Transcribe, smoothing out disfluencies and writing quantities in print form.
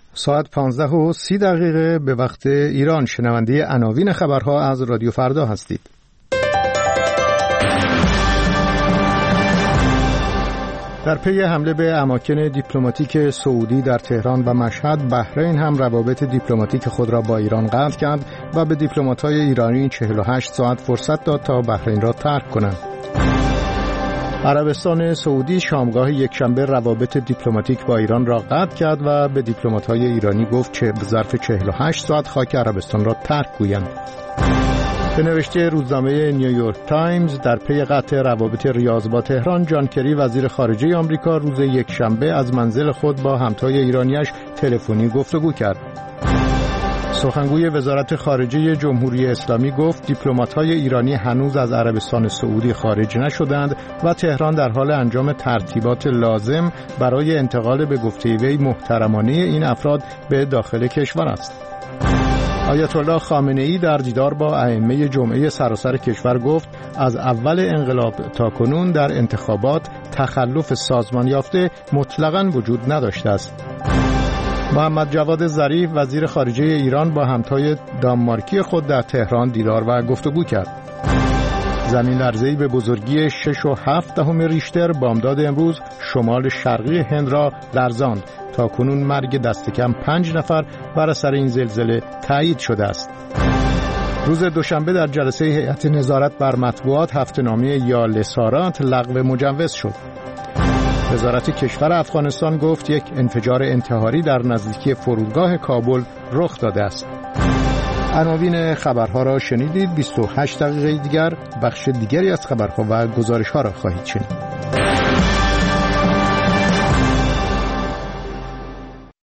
ساعت 15:30 به وقت ایران. شنونده عناوین خبرها از رادیو فردا هستید. در پی حمله به اماکن دیپلماتیک سعودی در تهران و مشهد، بحرین هم روابط دیپلماتیک خود را با ایران قطع کرد و به دیپلمات‌های ایرانی 48 ساعت فرصت داد تا بحرین را ترک کنند. عربستان سعودی شامگاه یکشنبه روابط دیپلماتیک با ایران را قطع کرد و به دیپلمات‌های ایرانی گفت که به ظرف 48 ساعت خاک عربستان را ترک گویند. به نوشته روزنامه نیویورک تایمز، در پی قطع روابط ریاض با تهران، جان کری وزیر خارجه آمریکا روز یکشنبه از منزل خود با همتای ایرانیش تلفنی گفتگو کرد. سخنگوی وزارت خارجه جمهوری اسلامی گفت دیپلمات‌های ایرانی هنوز از عربستان سعودی خارج نشدند و تهران در حال انجام ترتیبات لازم برای انتقال به گفته وی محترمانه این افراد به داخل کشور است. آیت الله خامنه‌ای در دیدار با ائمه جمعه سراسر کشور گفت از اول انقلاب تا کنون در انتخابات تخلف سازمان یافته مطلقاً وجود نداشته است. محمد جواد ظریف وزیر خارجه ایران با همتای دانمارکی خود در تهران دیدار و گفتگو کرد. زمین لرزه‌ای به بزرگی 6.7 ریشتر بامداد امروز شمال شرقی هند را لرزاند. تا کنون مرگ دست کم 5 نفر بر اثر این زلزله تایید شده است. روز دوشنبه در جلسه هیئت نظارت بر مطبوعات هفته‌نامه یا لسارات لغو مجوز شد. وزارت کشور افغانستان گفت یک انفجار انتحاری در نزدیکی فرودگاه کابل رخ داده است. عناوین خبرها را شنیدید. 28 دقیقه دیگر بخش دیگری از خبرها و گزارش‌ها را خواهید شنید.